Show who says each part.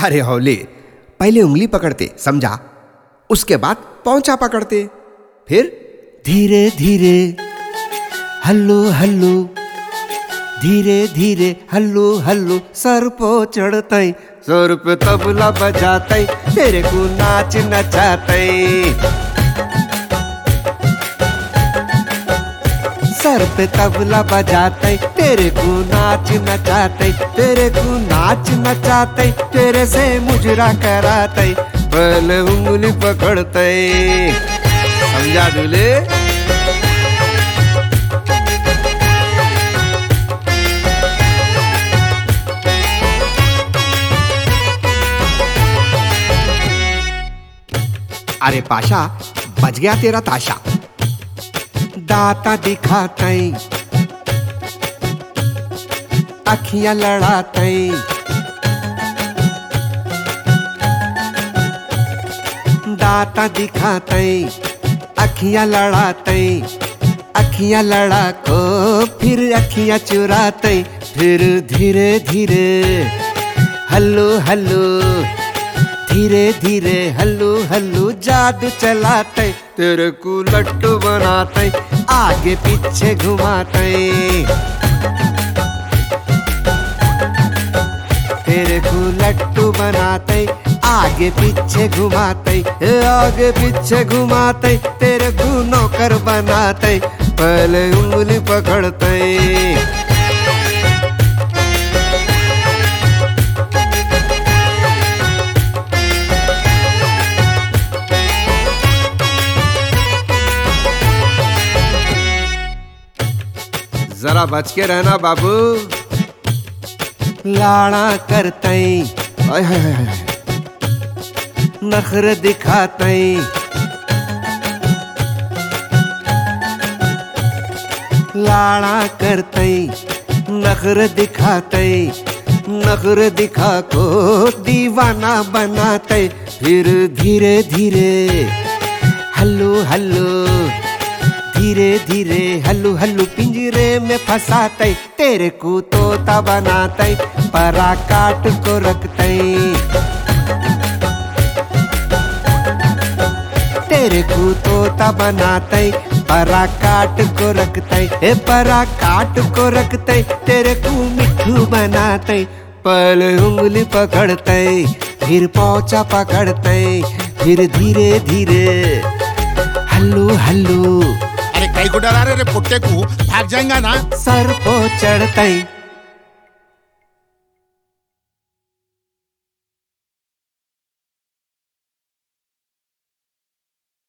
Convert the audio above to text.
Speaker 1: अरे हौले, पहले उंगली पकड़ते, समझा? उसके बाद पौंचा पकड़ते, फिर
Speaker 2: धीरे धीरे हल्लू हल्लू, धीरे धीरे हल्लू हल्लू, सर पो चढ़तई, सर पे तबला बजातई, तेरे को नाच नचातई। सर पे तबला बजाते, तेरे को नाच नचाते, तेरे को नाच नचाते, तेरे से मुजरा कराते, पहले उंगली पकड़ते, समझा दूल्हे?
Speaker 1: अरे पाशा, बज गया तेरा ताशा।
Speaker 2: दाता दिखाते, अखियां लड़ाते, दाता दिखाते, अखियां लड़ाते, अखियां लड़ा को फिर अखियां चुराते, फिर धीरे धीरे हल्लू हल्लू, धीरे धीरे हल्लू हल्लू, जादू चलाते, तेरे को लट्टू बनाते, आगे पीछे घुमाते, तेरे को लट्टू बनाते, आगे पीछे घुमाते, आगे पीछे घुमाते, तेरे को नौकर बनाते, पहले उंगली पकड़ते।
Speaker 1: जरा बच के रहना बाबू।
Speaker 2: लाड़ा करते, नखरे दिखाते, लाड़ा करते, नखरे दिखाते, नखरे दिखा को दीवाना बनाते, फिर धीरे धीरे हल्लू हल्लू, धीरे धीरे हल्लू हल्लू, पिंजरे में फंसाते, तेरे को तोता बनाते, परा काट को रखते, तेरे को तोता बनाते, परा काट को रखते, परा काट को रखते, तेरे को मिठू बनाते, पहले उंगली पकड़ते, फिर पौचा पकड़ते, फिर धीरे धीरे हल्लू हल्लू।
Speaker 3: अरे कई को डरा रे पुट्टे को, भाग जाएगा ना।
Speaker 2: सर पो चढ़ते,